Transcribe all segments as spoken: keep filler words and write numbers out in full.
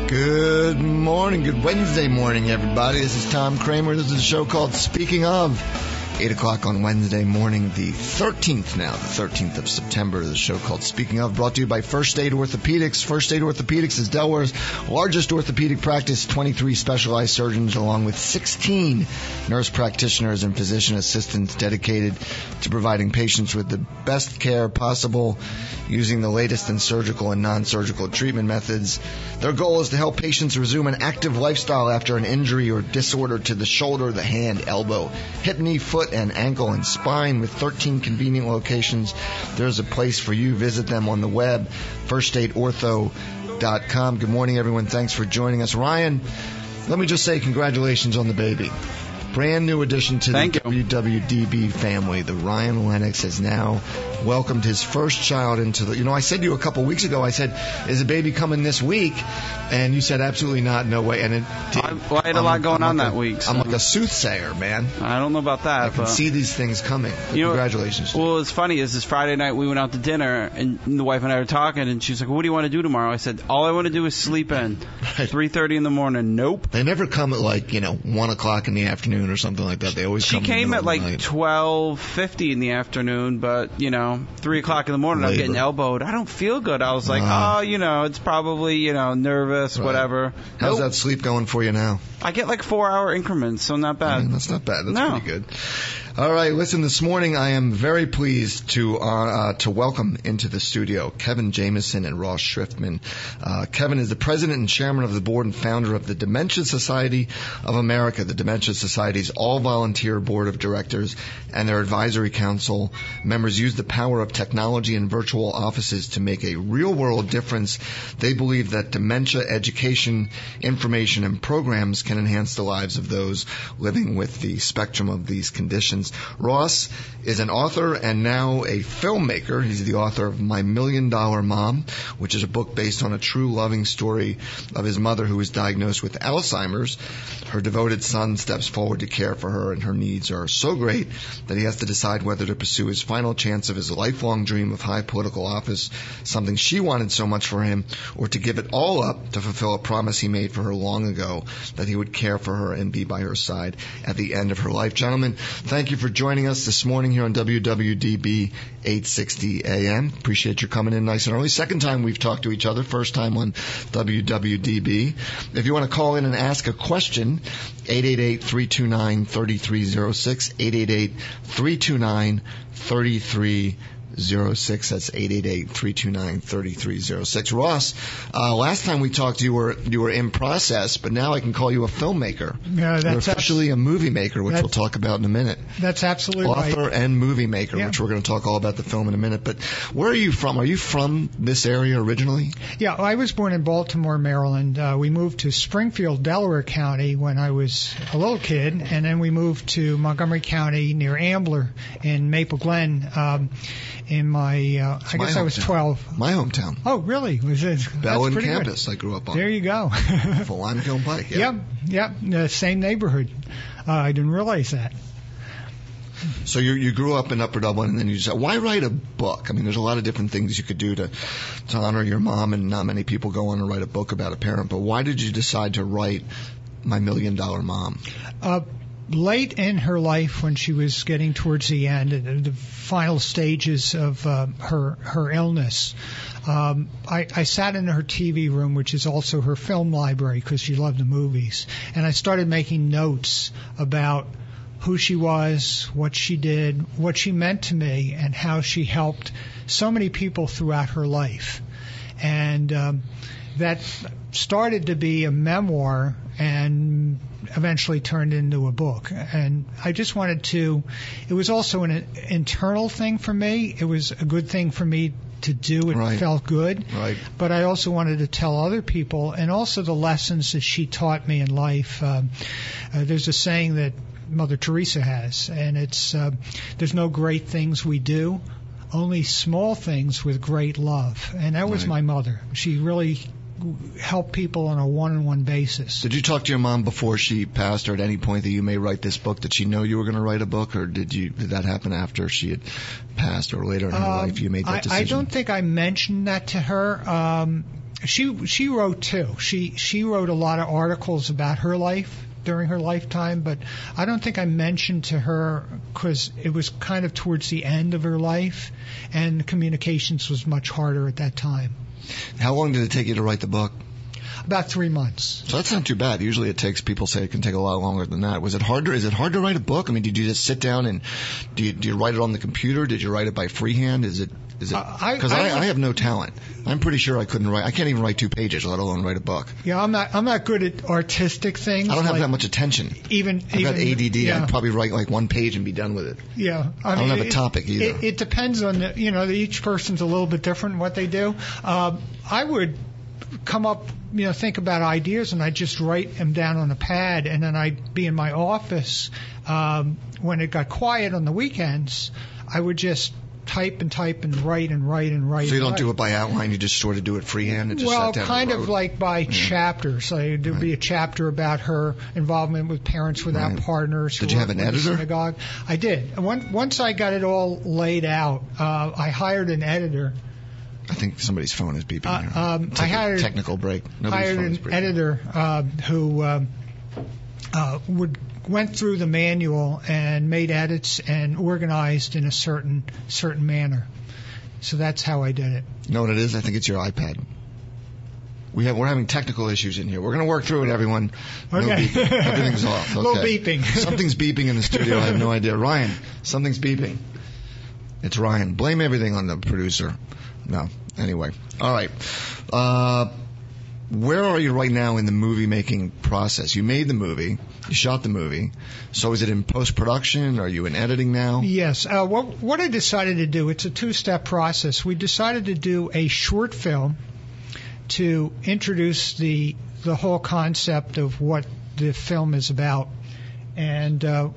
Good morning, good Wednesday morning, everybody. This is Tom Kramer. This is a show called Speaking Of. eight o'clock on Wednesday morning, the thirteenth now, the thirteenth of September. The show called Speaking Of, brought to you by First Aid Orthopedics. First Aid Orthopedics is Delaware's largest orthopedic practice, twenty-three specialized surgeons along with sixteen nurse practitioners and physician assistants dedicated to providing patients with the best care possible using the latest in surgical and non-surgical treatment methods. Their goal is to help patients resume an active lifestyle after an injury or disorder to the shoulder, the hand, elbow, hip, knee, foot, and ankle and spine. With thirteen convenient locations, there's a place for you. Visit them on the web, first aid ortho dot com. Good morning, everyone. Thanks for joining us. Ryan, let me just say congratulations on the baby. Brand new addition to Thank the you. W W D B family. The Ryan Lennox has now welcomed his first child into the... You know, I said to you a couple weeks ago, I said, is the baby coming this week? And you said, absolutely not, no way. And it did. I, well, I had a I'm, lot going I'm on like that a, week. So. I'm like a soothsayer, man. I don't know about that. I can but, see these things coming. You know, congratulations. Well, what's funny is this Friday night we went out to dinner, and the wife and I were talking, and she's like, what do you want to do tomorrow? I said, all I want to do is sleep in. Right. three thirty in the morning. Nope. They never come at like, you know, one o'clock in the afternoon or something like that. They always She come came in at the middle of the like night. twelve fifty in the afternoon, but, you know, three o'clock in the morning, I'm Labor. getting elbowed. I don't feel good. I was like, Ah. oh, you know, it's probably, you know, nervous, Right. whatever. How's Nope. that sleep going for you now? I get like four-hour increments, so not I bad. mean, that's not bad. That's No. pretty good. All right, listen, this morning I am very pleased to uh, uh, to welcome into the studio Kevin Jameson and Ross Schriftman. Uh, Kevin is the president and chairman of the board and founder of the Dementia Society of America. The Dementia Society's all-volunteer board of directors and their advisory council members use the power of technology and virtual offices to make a real-world difference. They believe that dementia education, information, and programs can enhance the lives of those living with the spectrum of these conditions. Ross is an author and now a filmmaker. He's the author of My Million Dollar Mom, which is a book based on a true loving story of his mother who was diagnosed with Alzheimer's. Her devoted son steps forward to care for her, and her needs are so great that he has to decide whether to pursue his final chance of his lifelong dream of high political office, something she wanted so much for him, or to give it all up to fulfill a promise he made for her long ago, that he would care for her and be by her side at the end of her life. Gentlemen, thank you for joining us this morning here on W W D B eight sixty A M. Appreciate your coming in nice and early. Second time we've talked to each other, first time on W W D B. If you want to call in and ask a question, eight eight eight, three two nine, three three zero six, eight eight eight, three two nine, three three zero six. That's eight eight eight, three two nine, three three zero six. Ross, uh, last time we talked, you were you were in process, but now I can call you a filmmaker. Yeah, that's You're officially a movie maker, which we'll talk about in a minute. That's absolutely Author right. and movie maker, Yeah. which we're going to talk all about the film in a minute. But where are you from? Are you from this area originally? Yeah, I was born in Baltimore, Maryland. Uh, we moved to Springfield, Delaware County when I was a little kid, and then we moved to Montgomery County near Ambler in Maple Glen. Um, in my, uh, I my guess I was hometown. twelve. My hometown. Oh, really? Was it? Bellin that's pretty campus. good. I grew up on. There you go. Full Limekiln Pike. Yeah. Yep, yep, the same neighborhood. Uh, I didn't realize that. So you you grew up in Upper Dublin, and then you said, why write a book? I mean, there's a lot of different things you could do to to honor your mom, and not many people go on to write a book about a parent. But why did you decide to write My Million Dollar Mom? Uh, late in her life, when she was getting towards the end, uh, the final stages of uh, her her illness, um, I, I sat in her T V room, which is also her film library because she loved the movies, and I started making notes about who she was, what she did, what she meant to me, and how she helped so many people throughout her life. And um, that started to be a memoir and eventually turned into a book. And I just wanted to, it was also an internal thing for me. It was a good thing for me to do. It Right. felt good. Right. But I also wanted to tell other people, and also the lessons that she taught me in life. Um, uh, there's a saying that Mother Teresa has, and it's uh, there's no great things we do, only small things with great love. And that was Right. my mother. She really helped people on a one-on-one basis. Did you talk to your mom before she passed, or at any point that you may write this book? Did she know you were going to write a book, or did you did that happen after she had passed, or later in her Um, life you made that I, decision? I don't think I mentioned that to her. Um, she she wrote too. She she wrote a lot of articles about her life during her lifetime, but I don't think I mentioned to her because it was kind of towards the end of her life, and communications was much harder at that time. How long did it take you to write the book? About three months. So that's not too bad. Usually it takes, people say it can take a lot longer than that. Was it harder? Is it hard to write a book? I mean, did you just sit down and do you, do you write it on the computer? Did you write it by freehand? Is it, is it, because uh, I, I, I, I have no talent. I'm pretty sure I couldn't write, I can't even write two pages, let alone write a book. Yeah, I'm not, I'm not good at artistic things. I don't have like that much attention. Even, I've even, got A D D. Yeah. I'd probably write like one page and be done with it. Yeah. I, I mean, don't have it, a topic either. It, it depends on the, you know, each person's a little bit different in what they do. Um, I would come up, you know, think about ideas, and I'd just write them down on a pad, and then I'd be in my office. Um, when it got quiet on the weekends, I would just type and type and write and write and write. So you and don't write. do it by outline, you just sort of do it freehand? And just well, sat down kind and of wrote. like by yeah. chapters. Like there'd right. be a chapter about her involvement with Parents Without right. Partners. Did you have an editor? Synagogue. I did. Once, once I got it all laid out, uh, I hired an editor. I think somebody's phone is beeping. Uh, here. um, Take I a hired technical break. Nobody's hired phone is an beeping. editor uh, who um, uh, would went through the manual and made edits and organized in a certain certain manner. So that's how I did it. You know what it is? I think it's your iPad. We have, we're having technical issues in here. We're going to work through it, everyone. No Okay. beeping. Everything's off. Okay. Little beeping. Something's beeping in the studio. I have no idea. Ryan, something's beeping. It's Ryan. Blame everything on the producer. No. Anyway. All right. Uh, where are you right now in the movie making process? You made the movie. You shot the movie. So is it in post-production? Are you in editing now? Yes. Uh, what, what I decided to do, it's a two-step process. We decided to do a short film to introduce the the whole concept of what the film is about. And uh,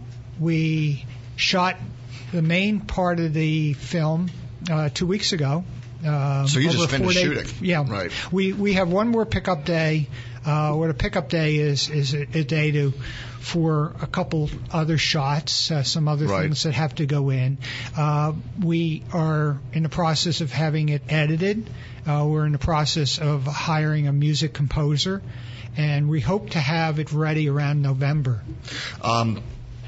we shot the main part of the film uh, two weeks ago. Uh, so you over just a finished four-day, shooting? Yeah. Right. We we have one more pickup day. Uh, what a pickup day is is a, a day to for a couple other shots, uh, some other right. things that have to go in. Uh, we are in the process of having it edited. Uh, we're in the process of hiring a music composer, and we hope to have it ready around November. Um,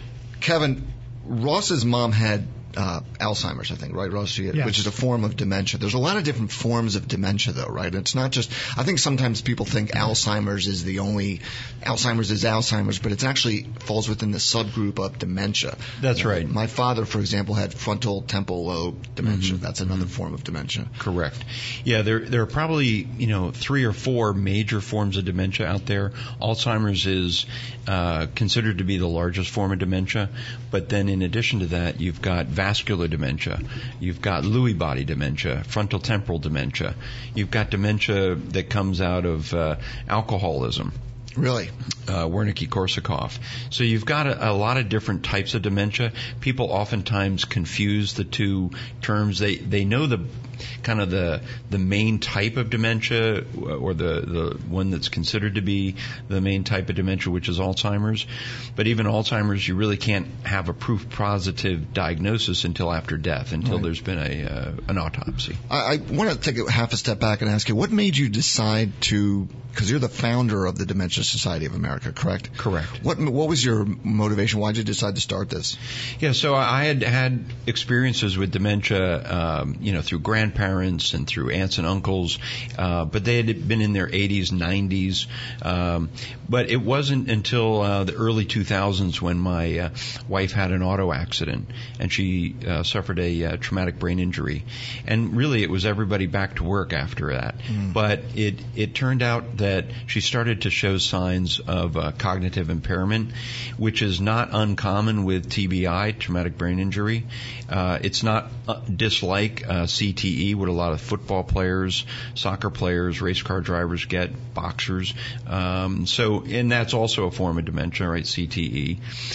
Kevin, Ross's mom had uh, Alzheimer's, I think, right, Ross? She had, yes. Which is a form of dementia. There's a lot of different forms of dementia, though, right? It's not just, I think sometimes people think Alzheimer's is the only, Alzheimer's is Alzheimer's, but it actually falls within the subgroup of dementia. That's uh, right. My father, for example, had frontal temporal lobe dementia. Mm-hmm. That's another form of dementia. Correct. Yeah, there there are probably, you know, three or four major forms of dementia out there. Alzheimer's is uh, considered to be the largest form of dementia, but then in addition to that, you've got vascular dementia, you've got Lewy body dementia, frontal temporal dementia, you've got dementia that comes out of uh, alcoholism. Really? Uh, Wernicke-Korsakoff. So you've got a, a lot of different types of dementia. People oftentimes confuse the two terms. They they know the kind of the the main type of dementia, or the, the one that's considered to be the main type of dementia, which is Alzheimer's. But even Alzheimer's, you really can't have a proof positive diagnosis until after death, until right. there's been a uh, an autopsy. I, I want to take a half a step back and ask you, what made you decide to, because you're the founder of the Dementia Society of America, correct? Correct. What what was your motivation? Why did you decide to start this? Yeah, so I had had experiences with dementia, um, you know, through grandparents and through aunts and uncles, uh, but they had been in their eighties, nineties. Um, but it wasn't until uh, the early two thousands when my uh, wife had an auto accident and she uh, suffered a uh, traumatic brain injury. And really, it was everybody back to work after that. Mm. But it it turned out that she started to show signs of uh, cognitive impairment, which is not uncommon with T B I, traumatic brain injury. Uh, it's not uh, dislike uh, C T E, what a lot of football players, soccer players, race car drivers get, boxers. Um, so, and that's also a form of dementia, right? C T E.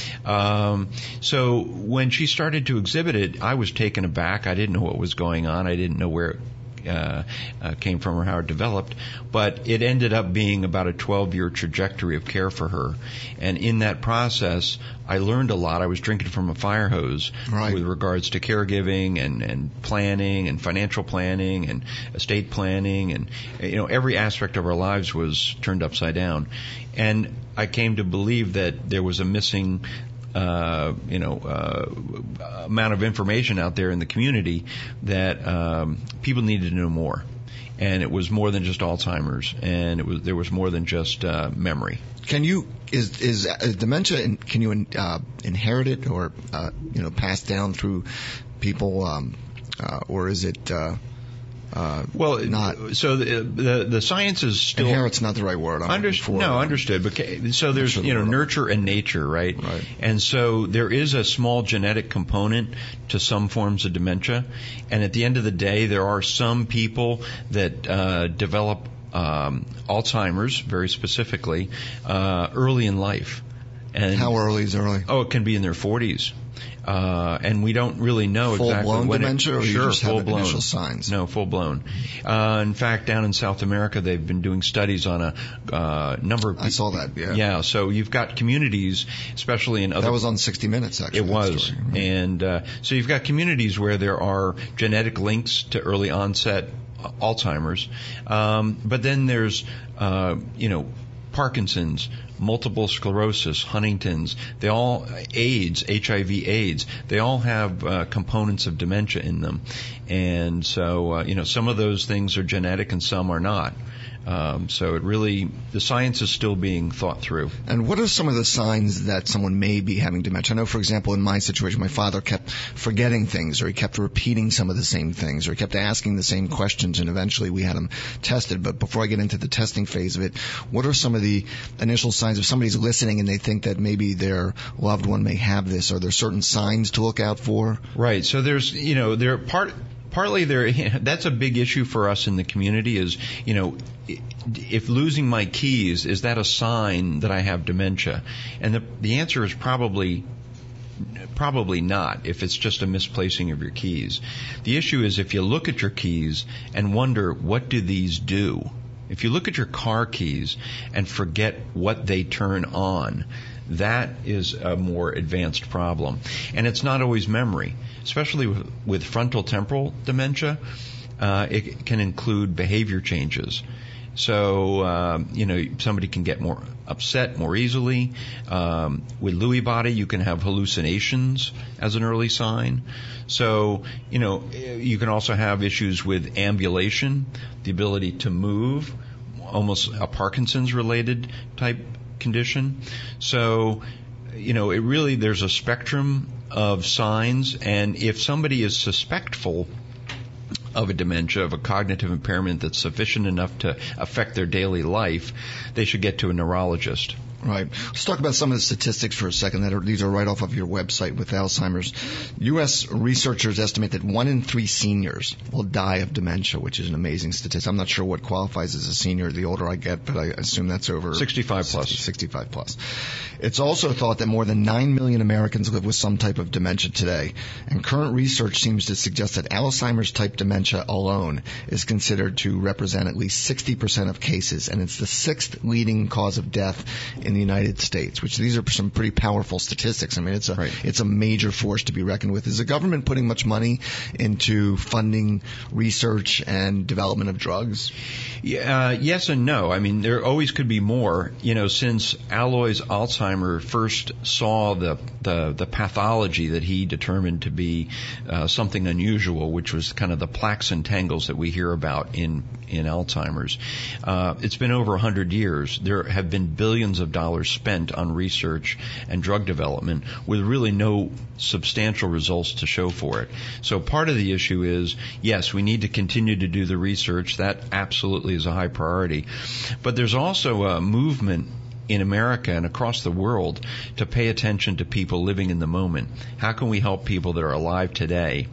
Um, so when she started to exhibit it, I was taken aback. I didn't know what was going on. I didn't know where uh, uh, came from or how it developed. But it ended up being about a twelve-year trajectory of care for her. And in that process, I learned a lot. I was drinking from a fire hose right. with regards to caregiving and, and planning and financial planning and estate planning. And, you know, every aspect of our lives was turned upside down. And I came to believe that there was a missing Uh, you know, uh, amount of information out there in the community that um, people needed to know more, and it was more than just Alzheimer's, and it was there was more than just uh, memory. Can you is is uh, dementia? In, can you uh, inherit it or uh, you know pass down through people, um, uh, or is it? Uh, Uh, well, not so the, the the science is still inherit's not the right word. I'm Under, for, no, understood. But so there's sure you know the nurture and nature, right? Right. And so there is a small genetic component to some forms of dementia, and at the end of the day, there are some people that uh, develop um, Alzheimer's very specifically uh, early in life. And how early is early? Oh, it can be in their forties. Uh, and we don't really know full exactly blown when dementia, it, or you sure, just full have blown. initial signs. No, full blown. Uh, in fact, down in South America, they've been doing studies on a uh, number of. I saw that. Yeah. Yeah. So you've got communities, especially in other. That was on sixty minutes, actually. It was, story. and uh, so you've got communities where there are genetic links to early onset Alzheimer's, um, but then there's, uh, you know, Parkinson's, multiple sclerosis, Huntington's, they all, AIDS, H I V AIDS, they all have uh, components of dementia in them. And so, uh, you know, some of those things are genetic and some are not. Um, so it really, the science is still being thought through. And what are some of the signs that someone may be having dementia? I know, for example, in my situation, my father kept forgetting things, or he kept repeating some of the same things, or he kept asking the same questions, and eventually we had him tested. But before I get into the testing phase of it, what are some of the initial signs if somebody's listening and they think that maybe their loved one may have this? Are there certain signs to look out for? Right. So there's, you know, there part. Partly there, that's a big issue for us in the community is, you know, if losing my keys, is that a sign that I have dementia? And the, the answer is probably, probably not, if it's just a misplacing of your keys. The issue is if you look at your keys and wonder, what do these do? If you look at your car keys and forget what they turn on, that is a more advanced problem. And it's not always memory. Especially with, with frontal temporal dementia, uh, it can include behavior changes. So, um, you know, somebody can get more upset more easily. Um, with Lewy body, you can have hallucinations as an early sign. So, you know, you can also have issues with ambulation, the ability to move, almost a Parkinson's-related type condition. So, you know, it really, there's a spectrum of signs, and if somebody is suspectful of a dementia, of a cognitive impairment that's sufficient enough to affect their daily life, they should get to a neurologist. Right. Let's talk about some of the statistics for a second. That are, these are right off of your website with Alzheimer's. U S researchers estimate that one in three seniors will die of dementia, which is an amazing statistic. I'm not sure what qualifies as a senior the older I get, but I assume that's over sixty-five plus. sixty-five plus. It's also thought that more than nine million Americans live with some type of dementia today, and current research seems to suggest that Alzheimer's type dementia alone is considered to represent at least sixty percent of cases, and it's the sixth leading cause of death in the United States, which these are some pretty powerful statistics. I mean, it's a right. it's a major force to be reckoned with. Is the government putting much money into funding research and development of drugs? Yeah, uh, yes and no. I mean, there always could be more. You know, since Alois Alzheimer first saw the the, the pathology that he determined to be uh, something unusual, which was kind of the plaques and tangles that we hear about in in Alzheimer's. Uh, it's been over one hundred years. There have been billions of dollars spent on research and drug development with really no substantial results to show for it. So part of the issue is, yes, we need to continue to do the research. That absolutely is a high priority. But there's also a movement in America and across the world to pay attention to people living in the moment. How can we help people that are alive today?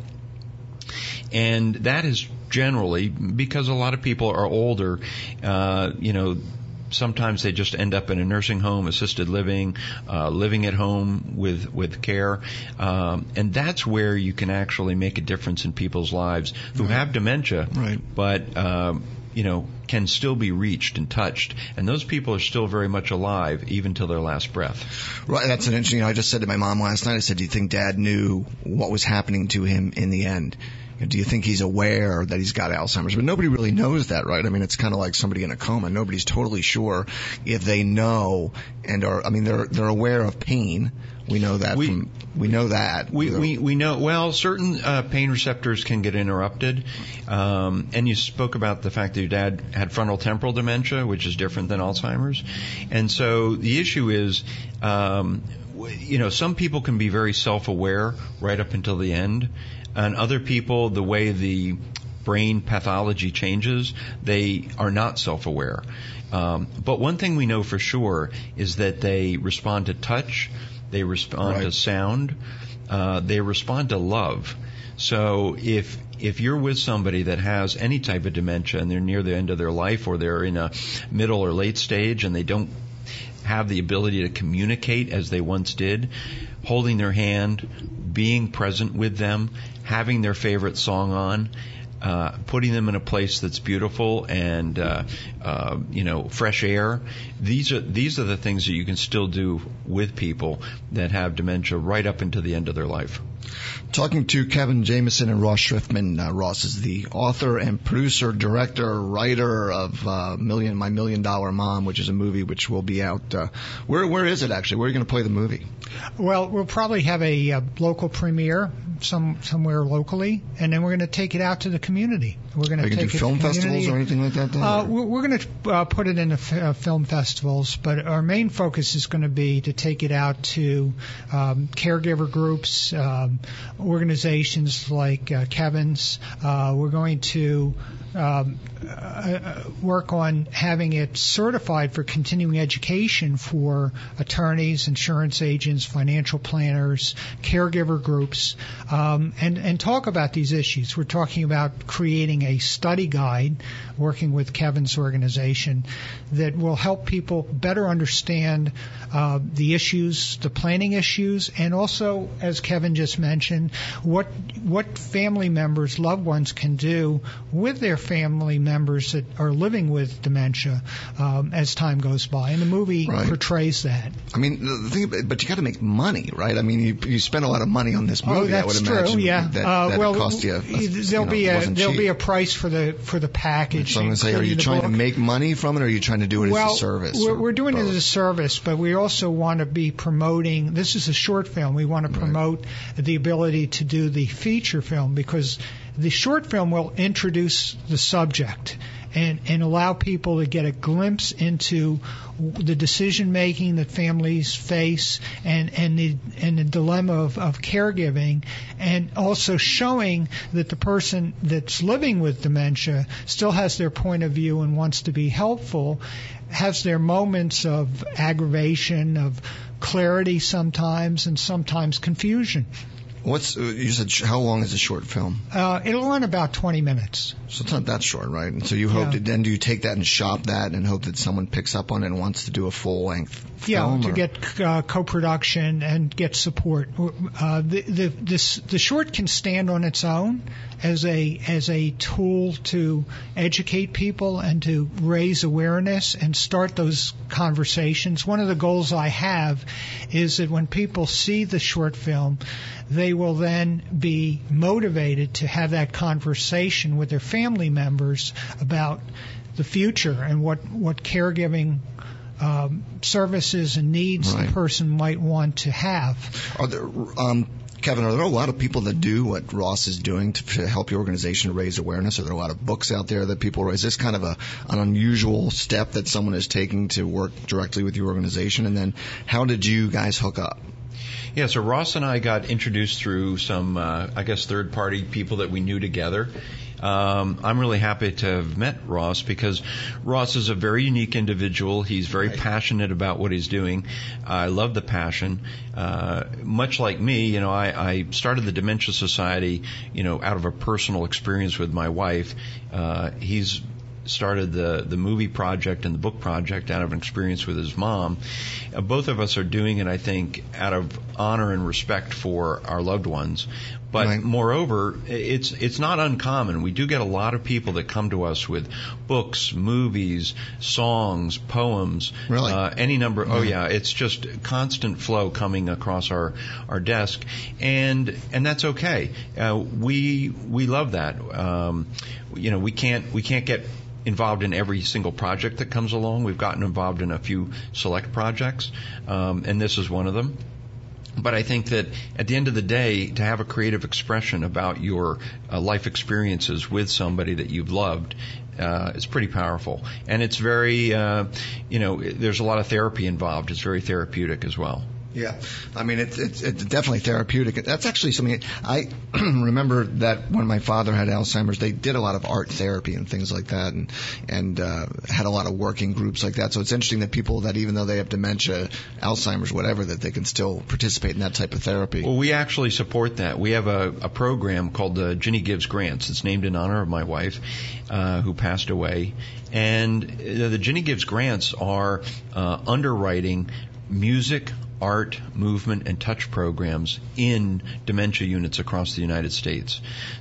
And that is generally because a lot of people are older, uh, you know, sometimes they just end up in a nursing home, assisted living, uh, living at home with with care, um, and that's where you can actually make a difference in people's lives who have dementia, right. but um, you know, can still be reached and touched. And those people are still very much alive, even till their last breath. Right, that's an interesting, you know, I just said to my mom last night, I said, do you think Dad knew what was happening to him in the end? Do you think he's aware that he's got Alzheimer's? But nobody really knows that, right? I mean, it's kind of like somebody in a coma. Nobody's totally sure if they know and are, I mean, they're, they're aware of pain. We know that we, from, we know that. We, we, we know, well, certain uh, pain receptors can get interrupted. Um, and you spoke about the fact that your dad had frontal temporal dementia, which is different than Alzheimer's. And so the issue is, um, you know, some people can be very self-aware right up until the end. And other people, the way the brain pathology changes, they are not self-aware. Um, but one thing we know for sure is that they respond to touch, they respond right. to sound, uh, they respond to love. So if if you're with somebody that has any type of dementia and they're near the end of their life, or they're in a middle or late stage and they don't have the ability to communicate as they once did, holding their hand, being present with them, having their favorite song on, uh, putting them in a place that's beautiful and uh, uh, you know, fresh air. These are these are the things that you can still do with people that have dementia right up into the end of their life. Talking to Kevin Jameson and Ross Schriftman. Uh, Ross is the author and producer, director, writer of uh, Million My Million Dollar Mom, which is a movie which will be out. Uh, where where is it actually? Where are you going to play the movie? Well, we'll probably have a, a local premiere some somewhere locally, and then we're going to take it out to the community. We're going to take do it film to the festivals or anything like that? Then, uh, we're, we're going to uh, put it in the f- uh, film festivals, but our main focus is going to be to take it out to um, caregiver groups, um, organizations like uh, Kevin's. Uh, we're going to um, uh, work on having it certified for continuing education for attorneys, insurance agents, financial planners, caregiver groups, um, and, and talk about these issues. We're talking about creating a study guide, working with Kevin's organization, that will help people better understand uh, the issues, the planning issues, and also, as Kevin just mentioned, what what family members, loved ones can do with their family members that are living with dementia um, as time goes by. And the movie right. portrays that. I mean, the thing, but you got to make money, right? I mean, you, you spend a lot of money on this movie. Oh, that's I would true. imagine Yeah. that, uh, that well, it cost you. A, there'll you know, be a there'll cheap. be a price for the for the package. So I'm going to say, are you trying book. to make money from it, or are you trying to do it well, as a service? We're, we're doing both? it as a service, but we also want to be promoting. This is a short film. We want to promote right. the ability to do the feature film, because the short film will introduce the subject and, and allow people to get a glimpse into the decision making that families face and, and the and the dilemma of, of caregiving, and also showing that the person that's living with dementia still has their point of view and wants to be helpful, has their moments of aggravation, of clarity sometimes, and sometimes confusion. What's you said? How long is a short film? Uh, it'll run about twenty minutes. So it's not that short, right? And so you hope Yeah. that then do you take that and shop that and hope that someone picks up on it and wants to do a full length Yeah, film? to or? get uh, co-production and get support. Uh, the the this, the short can stand on its own as a as a tool to educate people and to raise awareness and start those conversations. One of the goals I have is that when people see the short film, they will then be motivated to have that conversation with their family members about the future and what what caregiving um, services and needs Right. the person might want to have. Are there, um, Kevin, are there a lot of people that do what Ross is doing to, to help your organization raise awareness? Are there a lot of books out there that people raise? Is this kind of a, an unusual step that someone is taking to work directly with your organization? And then how did you guys hook up? Yeah, so Ross and I got introduced through some, uh, I guess, third-party people that we knew together. Um, I'm really happy to have met Ross because Ross is a very unique individual. He's very Right. passionate about what he's doing. I love the passion. Uh, much like me, you know, I, I started the Dementia Society, you know, out of a personal experience with my wife. Uh, he's started the, the movie project and the book project out of an experience with his mom. Uh, both of us are doing it, I think, out of honor and respect for our loved ones. But right. moreover, it's it's not uncommon. We do get a lot of people that come to us with books, movies, songs, poems, really? uh, any number. Mm-hmm. Oh yeah, it's just constant flow coming across our our desk, and and that's okay. Uh, we we love that. Um, you know, we can't we can't get involved in every single project that comes along. We've gotten involved in a few select projects, um, and this is one of them. But I think that at the end of the day, to have a creative expression about your uh, life experiences with somebody that you've loved, uh, is pretty powerful. And it's very, uh, you know, there's a lot of therapy involved. It's very therapeutic as well. Yeah, I mean, it's, it's, it's definitely therapeutic. That's actually something I remember that when my father had Alzheimer's, they did a lot of art therapy and things like that, and and uh, had a lot of working groups like that. So it's interesting that people that even though they have dementia, Alzheimer's, whatever, that they can still participate in that type of therapy. Well, we actually support that. We have a, a program called the Ginny Gives Grants. It's named in honor of my wife, uh, who passed away. And the Ginny Gives Grants are uh, underwriting music, art, movement, and touch programs in dementia units across the United States.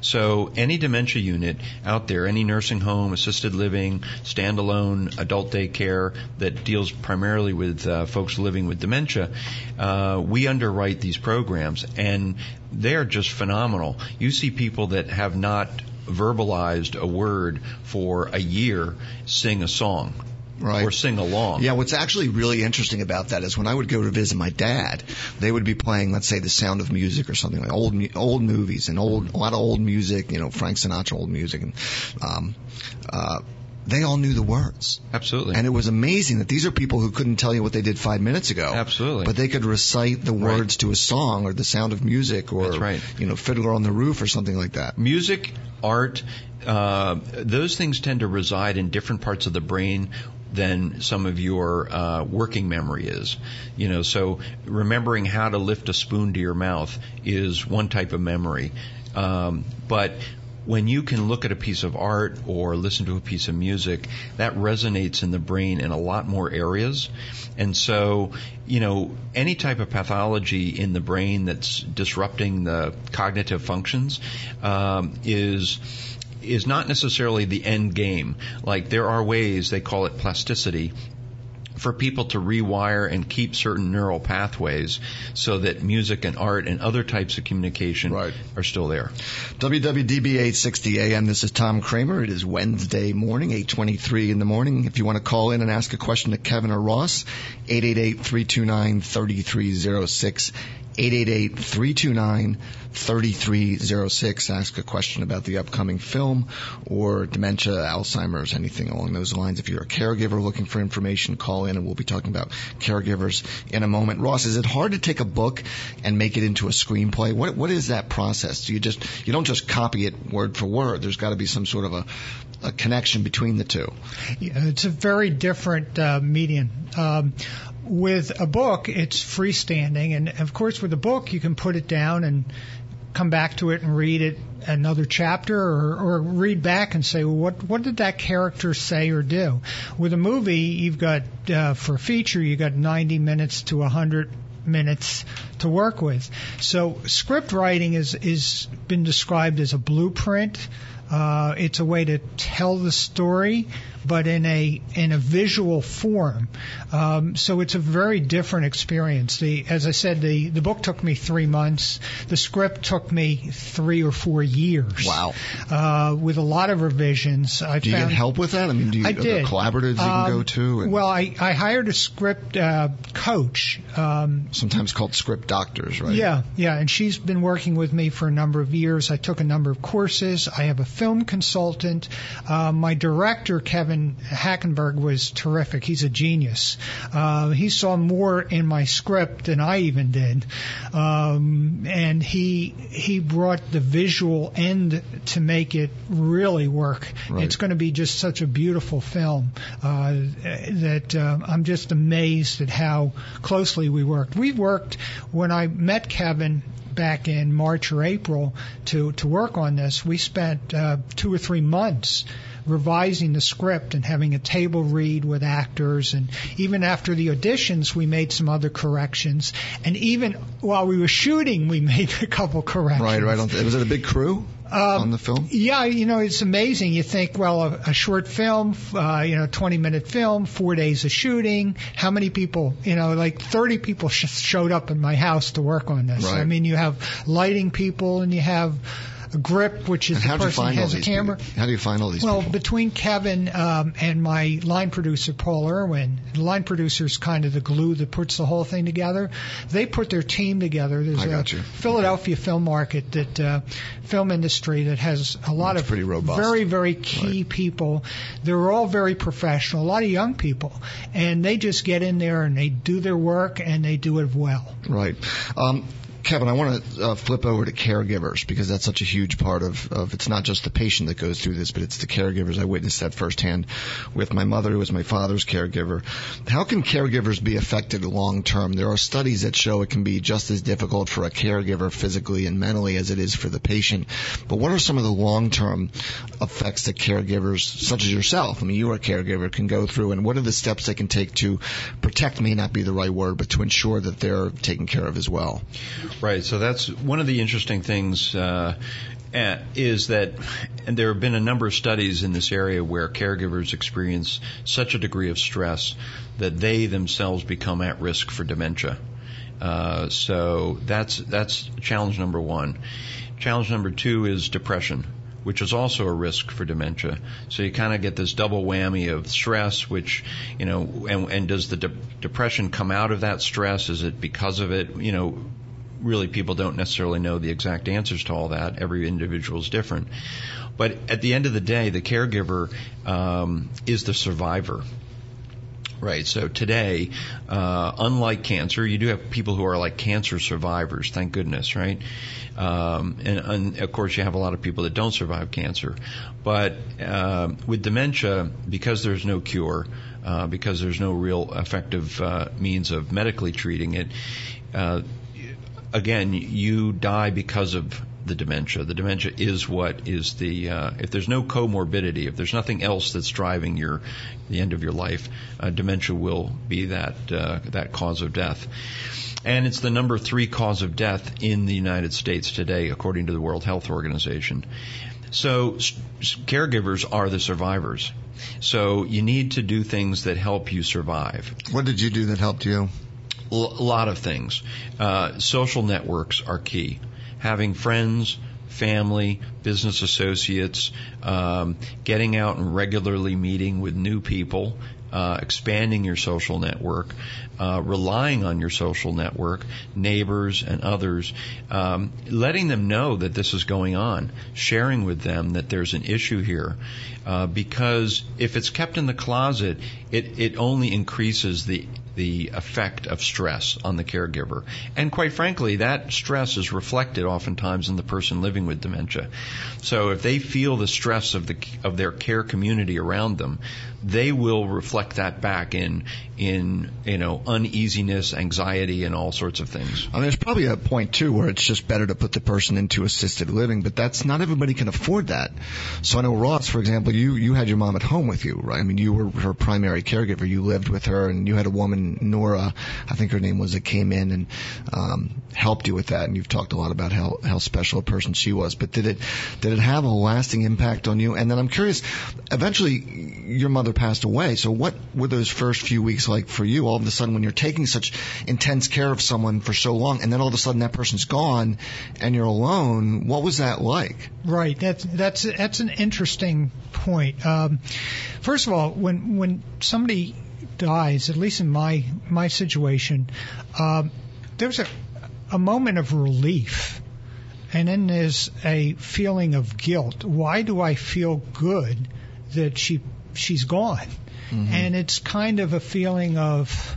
So any dementia unit out there, any nursing home, assisted living, standalone adult daycare that deals primarily with uh, folks living with dementia, uh, we underwrite these programs, and they're just phenomenal. You see people that have not verbalized a word for a year sing a song. Right. Or sing along. Yeah, what's actually really interesting about that is when I would go to visit my dad, they would be playing, let's say, The Sound of Music or something like old old movies and old a lot of old music, you know, Frank Sinatra old music, and um, uh, they all knew the words. Absolutely. And it was amazing that these are people who couldn't tell you what they did five minutes ago. Absolutely. But they could recite the words right. to a song or The Sound of Music or, That's right. you know, Fiddler on the Roof or something like that. Music, art, uh, those things tend to reside in different parts of the brain than some of your uh, working memory is. You know, so remembering how to lift a spoon to your mouth is one type of memory. Um, but when you can look at a piece of art or listen to a piece of music, that resonates in the brain in a lot more areas. And so, you know, any type of pathology in the brain that's disrupting the cognitive functions um, is is not necessarily the end game. Like, there are ways, they call it plasticity, for people to rewire and keep certain neural pathways so that music and art and other types of communication right. are still there. W W D B eight sixty A M, this is Tom Kramer. It is Wednesday morning, eight twenty-three in the morning. If you want to call in and ask a question to Kevin or Ross, eight eight eight, three two nine, three three zero six, eight eight eight, three two nine, three three zero six. Ask a question about the upcoming film or dementia, Alzheimer's, anything along those lines. If you're a caregiver looking for information, call in, and we'll be talking about caregivers in a moment. Ross, is it hard to take a book and make it into a screenplay? What What is that process? Do you just you don't just copy it word for word? There's got to be some sort of a, a connection between the two. Yeah, it's a very different uh, medium. Um, with a book, it's freestanding, and of course with a book you can put it down and come back to it and read it another chapter, or, or read back and say, well, what what did that character say or do? With a movie, you've got uh, for a feature, you've got ninety minutes to one hundred minutes to work with. So script writing is is been described as a blueprint. Uh, it's a way to tell the story, but in a in a visual form. Um, so it's a very different experience. The, as I said, the, the book took me three months. The script took me three or four years. Wow. Uh, with a lot of revisions. I do you found, get help with that? I mean, do you I did. collaboratives you um, can go to? And well, I, I hired a script uh, coach. Um, sometimes called script doctors, right? Yeah, yeah, and she's been working with me for a number of years. I took a number of courses. I have a film consultant. Uh, my director, Kevin Hackenberg, was terrific. He's a genius. Uh, he saw more in my script than I even did, um, and he he brought the visual end to make it really work. Right. It's going to be just such a beautiful film uh, that uh, I'm just amazed at how closely we worked. We worked when I met Kevin back in March or April to, to work on this. We spent uh, two or three months revising the script and having a table read with actors. And even after the auditions, we made some other corrections. And even while we were shooting, we made a couple corrections. Right, right. On th- was it a big crew? Um, on the film? Yeah, you know, it's amazing. You think, well, a, a short film, uh, you know, twenty-minute film, four days of shooting. How many people? You know, like thirty people sh- showed up in my house to work on this. Right. I mean, you have lighting people, and you have a grip, which is and the how do you person find who all has a these camera. people? How do you find all these Well, people? between Kevin um, and my line producer, Paul Irwin, the line producer is kind of the glue that puts the whole thing together. They put their team together. There's I a got you. Philadelphia film market, that uh, film industry that has a lot It's of pretty robust. very, very key Right. people. They're all very professional, a lot of young people. And they just get in there and they do their work and they do it well. Right. Um, Kevin, I want to uh, flip over to caregivers because that's such a huge part of, of, it's not just the patient that goes through this, but it's the caregivers. I witnessed that firsthand with my mother, who was my father's caregiver. How can caregivers be affected long term? There are studies that show it can be just as difficult for a caregiver physically and mentally as it is for the patient. But what are some of the long term effects that caregivers, such as yourself, I mean, you are a caregiver, can go through, and what are the steps they can take to protect, may not be the right word, but to ensure that they're taken care of as well? Right. So that's one of the interesting things uh, is that, and there have been a number of studies in this area where caregivers experience such a degree of stress that they themselves become at risk for dementia. Uh, so that's that's challenge number one. Challenge number two is depression, which is also a risk for dementia. So you kind of get this double whammy of stress, which, you know, and, and does the de- depression come out of that stress? Is it because of it? You know, really people don't necessarily know the exact answers to all that. Every individual is different. But at the end of the day, the caregiver um, is the survivor. Right. So today, uh, unlike cancer, you do have people who are like cancer survivors, thank goodness, right? Um, and, and of course, you have a lot of people that don't survive cancer. But uh, with dementia, because there's no cure, uh, because there's no real effective uh, means of medically treating it, uh, again, you die because of the dementia. The dementia is what is the, uh, if there's no comorbidity, if there's nothing else that's driving your, the end of your life, uh, dementia will be that, uh, that cause of death. And it's the number three cause of death in the United States today, according to the World Health Organization. So s- caregivers are the survivors. So you need to do things that help you survive. What did you do that helped you? A lot of things. Uh, social networks are key. Having friends, family, business associates, um, getting out and regularly meeting with new people, uh, expanding your social network, uh, relying on your social network, neighbors and others, um, letting them know that this is going on, sharing with them that there's an issue here, uh, because if it's kept in the closet, it, it only increases the the effect of stress on the caregiver. And quite frankly, that stress is reflected oftentimes in the person living with dementia. So if they feel the stress of the of their care community around them, they will reflect that back in in you know uneasiness, anxiety, and all sorts of things. I mean, there's probably a point too where it's just better to put the person into assisted living, but that's not everybody can afford that. So I know Ross, for example, you you had your mom at home with you, right? I mean, you were her primary caregiver. You lived with her, and you had a woman, Nora, I think her name was, that came in and um, helped you with that. And you've talked a lot about how how special a person she was. But did it did it have a lasting impact on you? And then I'm curious. Eventually, your mother passed away. So what were those first few weeks like for you? All of a sudden, when you're taking such intense care of someone for so long, and then all of a sudden that person's gone, and you're alone. What was that like? Right. That's that's that's an interesting point. Um, first of all, when when somebody dies, at least in my my situation, um, there's a a moment of relief, and then there's a feeling of guilt. Why do I feel good that she she's gone? Mm-hmm. And it's kind of a feeling of,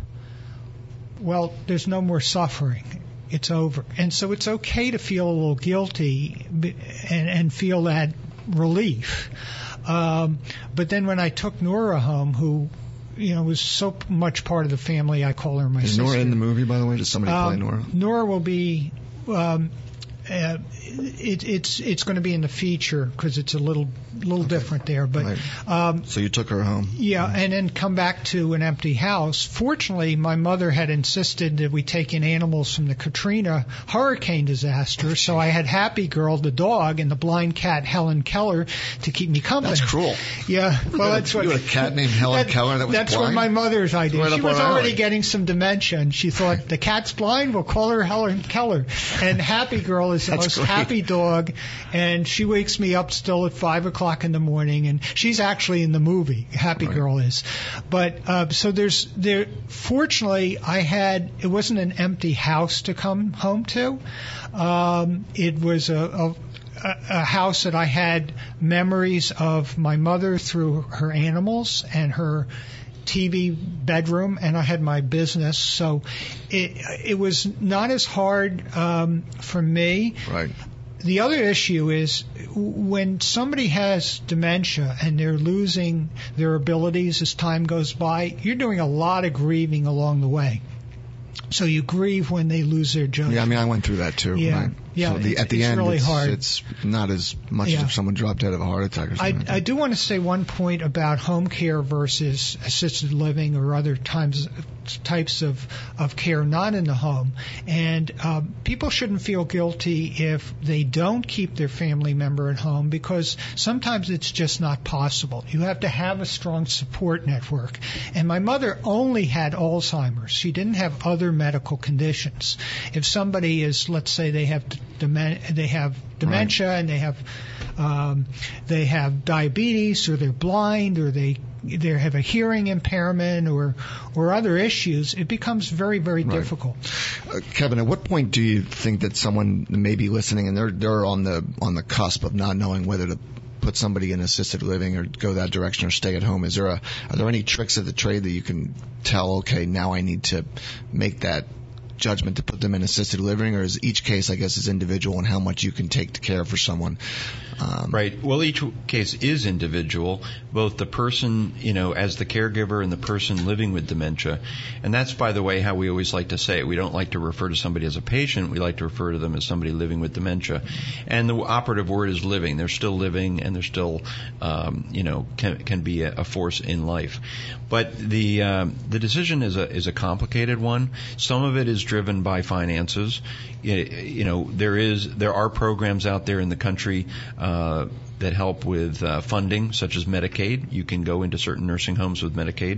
well, there's no more suffering. It's over. And so it's okay to feel a little guilty and, and feel that relief. Um, but then when I took Nora home, who, you know, was so much part of the family, I call her my Is sister. Nora in the movie, by the way? Does somebody um, play Nora? Nora will be, um, uh, it, it's it's going to be in the feature because it's a little little Okay. different there. But Right. um, So you took her home. yeah, and then come back to an empty house. Fortunately, my mother had insisted that we take in animals from the Katrina hurricane disaster, so I had Happy Girl, the dog, and the blind cat Helen Keller to keep me company. That's cruel. Yeah, well, that's what. You had a cat named Helen that- Keller that was That's blind? what my mother's idea. Right she up was our already alley. getting some dementia, and she thought the cat's blind. We'll call her Helen Keller. And Happy Girl is the That's most great. happy dog, and she wakes me up still at five o'clock in the morning, and she's actually in the movie. Happy Right. Girl is. But uh, so there's there. Fortunately, I had it wasn't an empty house to come home to. Um, it was a, a a house that I had memories of my mother through her animals and her T V bedroom, and I had my business, so it it was not as hard um, for me. Right. The other issue is when somebody has dementia and they're losing their abilities as time goes by, you're doing a lot of grieving along the way. So you grieve when they lose their judgment. Yeah, I mean, I went through that too. Yeah. Right? Yeah, So the, it's- at the it's end, really it's, hard. it's not as much Yeah. as if someone dropped dead of a heart attack or I, something. like I that. do want to say one point about home care versus assisted living or other times types of, of care not in the home. And um, people shouldn't feel guilty if they don't keep their family member at home because sometimes it's just not possible. You have to have a strong support network. And my mother only had Alzheimer's. She didn't have other medical conditions. If somebody is, let's say they have demen- they have dementia and they have um, they have diabetes or they're blind or they they have a hearing impairment or or other issues, it becomes very very Right. difficult. Uh, Kevin, at what point do you think that someone may be listening and they're they're on the on the cusp of not knowing whether to put somebody in assisted living or go that direction or stay at home? Is there a are there any tricks of the trade that you can tell? Okay, now I need to make that judgment to put them in assisted living, or is each case, I guess, is individual and how much you can take to care for someone? Um, Right. Well, each case is individual, both the person, you know, as the caregiver and the person living with dementia. And that's, by the way, how we always like to say it. We don't like to refer to somebody as a patient. We like to refer to them as somebody living with dementia. And the operative word is living. They're still living and they're still, um, you know, can, can be a, a force in life. But the um, the decision is a is a complicated one. Some of it is driven by finances. You, you know, there is there are programs out there in the country uh, that help with uh, funding, such as Medicaid. You can go into certain nursing homes with Medicaid.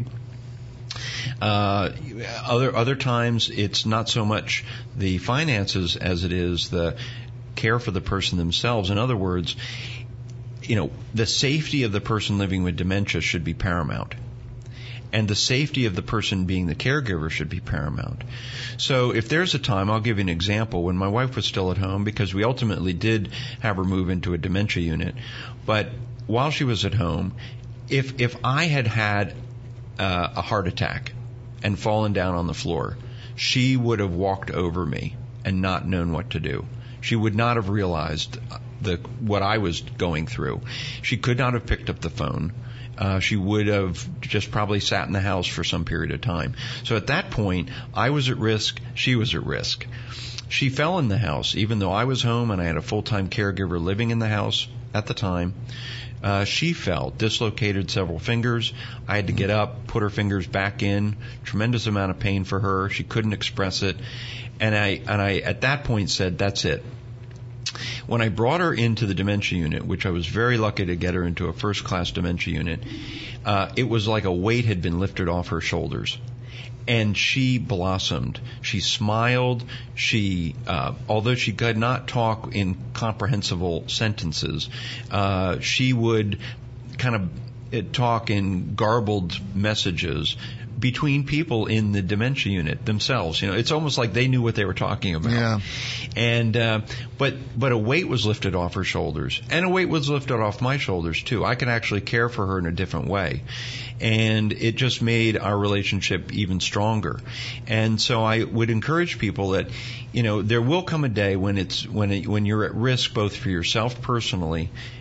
Uh, other other times, it's not so much the finances as it is the care for the person themselves. In other words, you know, the safety of the person living with dementia should be paramount. And the safety of the person being the caregiver should be paramount. So if there's a time, I'll give you an example. When my wife was still at home, because we ultimately did have her move into a dementia unit, but while she was at home, if if I had had uh, a heart attack and fallen down on the floor, she would have walked over me and not known what to do. She would not have realized the what I was going through. She could not have picked up the phone. Uh, she would have just probably sat in the house for some period of time. So at that point, I was at risk. She was at risk. She fell in the house, even though I was home and I had a full-time caregiver living in the house at the time. Uh, she fell, dislocated several fingers. I had to get up, put her fingers back in. Tremendous amount of pain for her. She couldn't express it. And I, and I, at that point said, that's it. When I brought her into the dementia unit, which I was very lucky to get her into a first-class dementia unit, uh, it was like a weight had been lifted off her shoulders. And she blossomed. She smiled. She, uh, although she could not talk in comprehensible sentences, uh, she would kind of talk in garbled messages between people in the dementia unit themselves. You know, it's almost like they knew what they were talking about. Yeah. And uh, but but a weight was lifted off her shoulders, and a weight was lifted off my shoulders too. I could actually care for her in a different way, and it just made our relationship even stronger. And so I would encourage people that, you know, there will come a day when it's when it, when you're at risk both for yourself personally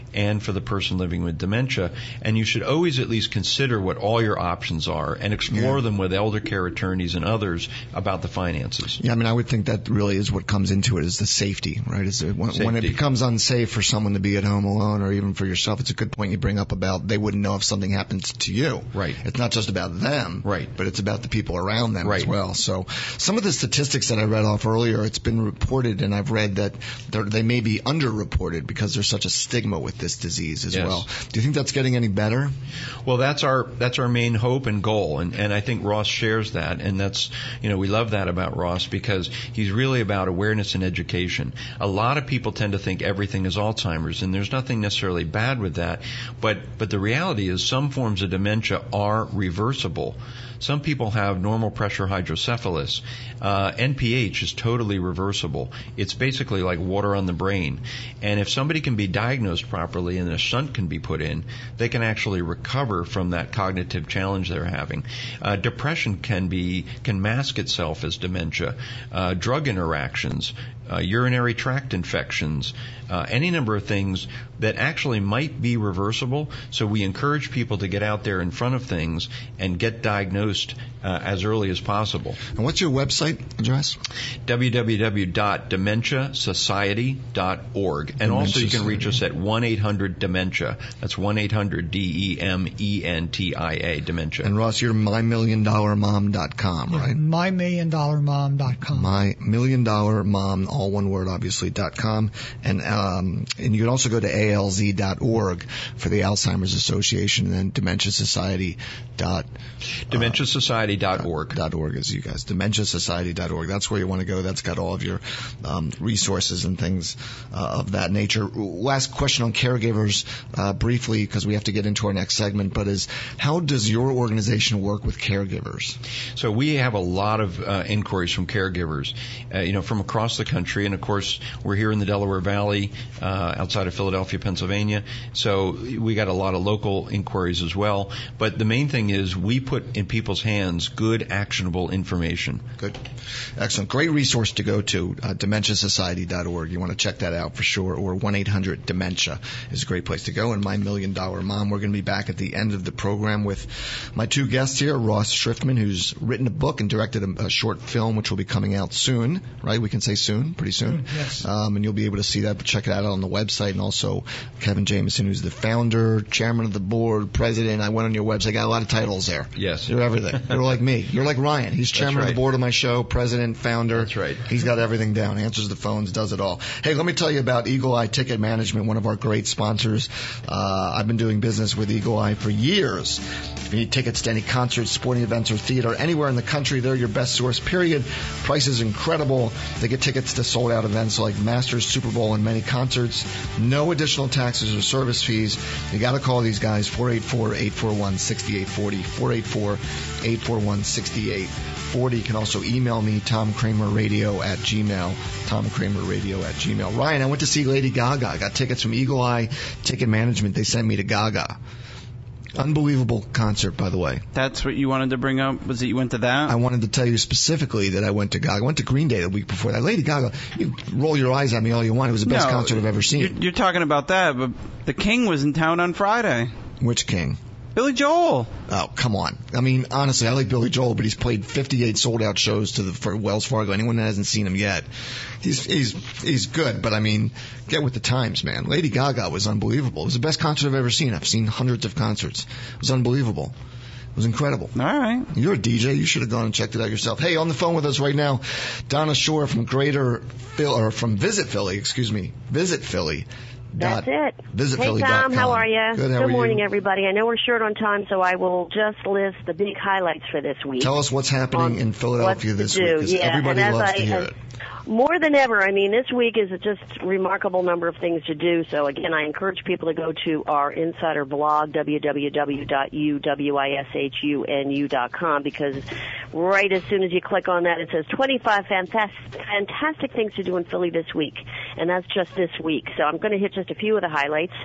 and for the person living with dementia. And you should always at least consider what all your options are and explore Yeah. them with elder care attorneys and others about the finances. Yeah, I mean, I would think that really is what comes into it, is the safety, right? Is it, when, when it Safety. becomes unsafe for someone to be at home alone, or even for yourself, it's a good point you bring up about they wouldn't know if something happens to you. Right. It's not just about them, Right. but it's about the people around them as Right. well. So some of the statistics that I read off earlier, it's been reported, and I've read that they're- they may be underreported because there's such a stigma with this disease as Yes. well. Do you think that's getting any better? Well, that's our that's our main hope and goal, and and I think Ross shares that, and that's, you know, we love that about Ross because he's really about awareness and education. A lot of people tend to think everything is Alzheimer's, and there's nothing necessarily bad with that, but but the reality is some forms of dementia are reversible. Some people have normal pressure hydrocephalus. Uh, N P H is totally reversible. It's basically like water on the brain. And if somebody can be diagnosed properly and a shunt can be put in, they can actually recover from that cognitive challenge they're having. Uh, depression can be can mask itself as dementia. Uh, drug interactions, uh, urinary tract infections, uh, any number of things that actually might be reversible. So we encourage people to get out there in front of things and get diagnosed uh, as early as possible. And what's your website address? w w w dot dementia society dot org. And also you can reach us at one eight hundred dementia. That's one eight hundred D E M E N T I A, dementia. And Ross, you're my million dollar mom dot com, right? my million dollar mom dot com. My Million Dollar Mom, all one word, obviously, dot com. And, um, and you can also go to A L Z dot org for the Alzheimer's Association, and then Dementia Society dot dementia society dot org. Dot org is you guys. Dementia Society dot org. That's where you want to go. That's got all of your um, resources and things uh, of that nature. Last question on caregivers, uh, briefly, because we have to get into our next segment, but is how does your organization work with caregivers? So we have a lot of uh, inquiries from caregivers, uh, you know, from across the country, and of course we're here in the Delaware Valley, uh, outside of Philadelphia, Pennsylvania. So we got a lot of local inquiries as well. But the main thing is we put in people's hands good, actionable information. Good. Excellent. Great resource to go to, uh, dementia society dot org. You want to check that out for sure. Or one eight hundred dementia is a great place to go. And My Million Dollar Mom. We're going to be back at the end of the program with my two guests here, Ross Schriftman, who's written a book and directed a, a short film, which will be coming out soon, right? We can say soon, pretty soon. Mm, yes. Um, and you'll be able to see that, but check it out on the website. And also Kevin Jameson, who's the founder, chairman of the board, president. I went on your website, got a lot of titles there. Yes. You're everything. You're like me. You're like Ryan. He's chairman right. of the board of my show, president, founder. That's right. He's got everything down. Answers the phones, does it all. Hey, let me tell you about Eagle Eye Ticket Management, one of our great sponsors. Uh, I've been doing business with Eagle Eye for years. If you need tickets to any concerts, sporting events, or theater anywhere in the country, they're your best source, period. Price is incredible. They get tickets to sold-out events like Masters, Super Bowl, and many concerts. No additional taxes or service fees. You got to call these guys, four eight four, eight four one, six eight four zero, four eight four, eight four one, six eight four zero. You can also email me, Tom Kramer Radio at Gmail, Tom Kramer Radio at Gmail. Ryan, I went to see Lady Gaga. I got tickets from Eagle Eye Ticket Management. They sent me to Gaga. Unbelievable concert, by the way. That's what you wanted to bring up? Was it you went to that? I wanted to tell you specifically that I went to Gaga. I went to Green Day the week before that. Lady Gaga, you roll your eyes at me all you want. It was the best No, concert I've ever seen. You're, you're talking about that, but the King was in town on Friday. Which King? Billy Joel. Oh, come on. I mean, honestly, I like Billy Joel, but he's played fifty-eight sold-out shows to the for Wells Fargo. Anyone that hasn't seen him yet, he's he's he's good, but I mean, get with the times, man. Lady Gaga was unbelievable. It was the best concert I've ever seen. I've seen hundreds of concerts. It was unbelievable. It was incredible. All right. You're a D J. You should have gone and checked it out yourself. Hey, on the phone with us right now, Donna Shore from Greater Phil, or from Visit Philly, excuse me, Visit Philly. That's it. Visit hey, Philly. Tom, how are you? Good, how Good are morning, you? everybody. I know we're short on time, so I will just list the big highlights for this week. Tell us what's happening Um, in Philadelphia what to this do. week, because Yeah, everybody and as loves I- to hear as- it. More than ever, I mean, this week is just a remarkable number of things to do. So, again, I encourage people to go to our insider blog, w w w dot u w i s h u n u dot com, because right as soon as you click on that, it says twenty-five fantastic, fantastic things to do in Philly this week. And that's just this week. So I'm going to hit just a few of the highlights.